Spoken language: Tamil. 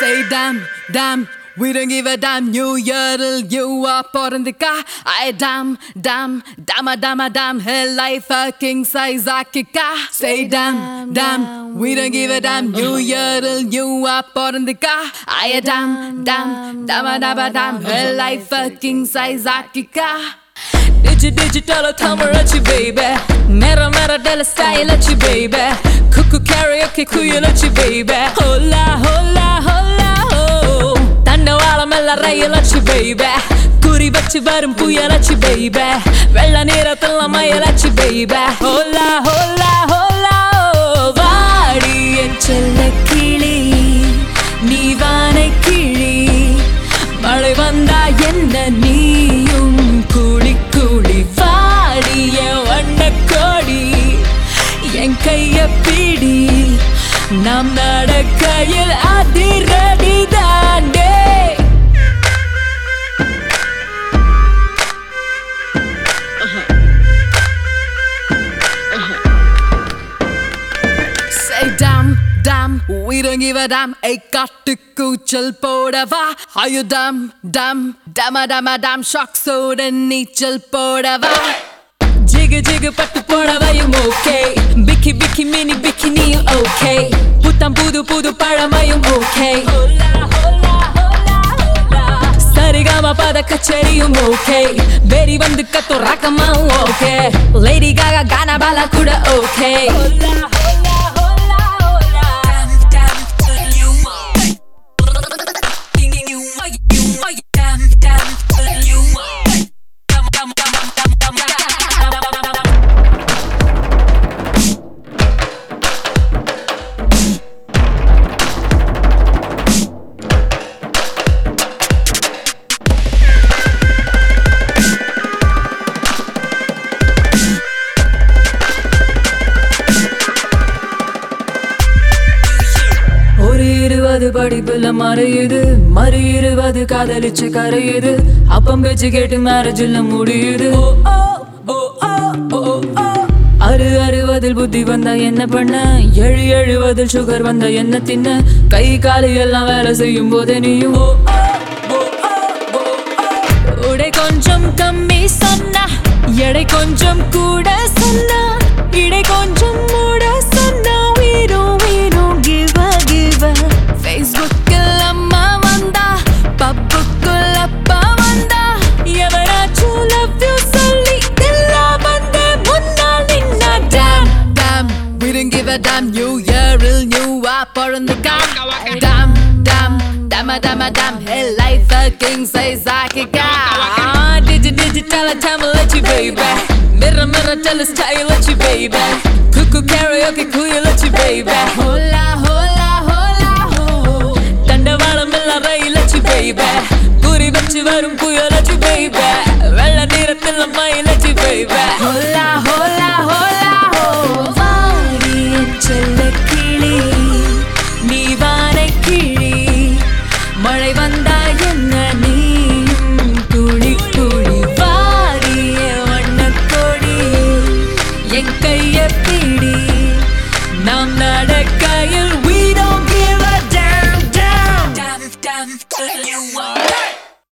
Say damn, damn, we don't give a damn. New year till you are pouring the car. I damn, damn, damn, damn, damn. Hell life a king size akika. Say damn, damn, we don't give a damn. New year till you are pouring the car. I damn, damn, damn, damn, damn. Hell life a king size akika. Digital tamarachi baby. Mera della style achi baby. Cuckoo karaoke kuyalachi baby. Hola hola hola ho. Tandavalam ella rayalachi baby. Kuri vachi varum puyalachi baby. Vella neerathilla mayalachi baby. Hola hola hola ho. Vaadi en chella kili nee vaanai kili male vanda enna neeyum kuli kuli vaadi en vanna kodi en kaiya pidi nam nadakayil adiradi daande. Say damn, damn, we don't give a damn. Hey, kattu koochal podava. Are you damn, damn, damn, damn, damn? Shock soda neechal podava. Jig pattu podavayum okay. Biki mini bikini okay. Putam pudu paramayum okay. Hola hola hola hola. Sarigama pada kachariyum okay. Very vandu kattu rakama okay. Lady Gaga gana bala kuda okay. Hola hola hola hola. Damn to you. Damn to you. இருவது படிப்புல மறையுது மறியிருவது காதலிச்சு கரையுது அப்பம் பேச்சு கேட்டு மேரேஜ்ல முடியுது. அறுவதில் புத்தி வந்தா என்ன பண்ண எழுவதில் சுகர் வந்தா என்ன தின்ன கை காலு எல்லாம் வேலை செய்யும் போதே நீயும் உடை கொஞ்சம் கம்மி சொன்னா எடை கொஞ்சம் கூட சொன்னா இடை கொஞ்சம் மூட சொன்னா Facebookல அம்மா வந்தா பப்புக்குள்ள அப்பா வந்தா எவராச்சும் love you சொல்லி தில்லா வந்து முன்னால் நின்னா. Damn, damn, we don't give a damn. New year real new up or in the car. Damn, damn, damn, damn, damn. Hey life a king size akika. Digital tamalachi baby. Mirror tell a style achi baby. Cuckoo karaoke kuyalachi baby. Hola hola hola ho. Tandavalam ella railachi baby. Kuri vachi varum puyalachi baby. Vella neerathilla mayalachi baby. Hola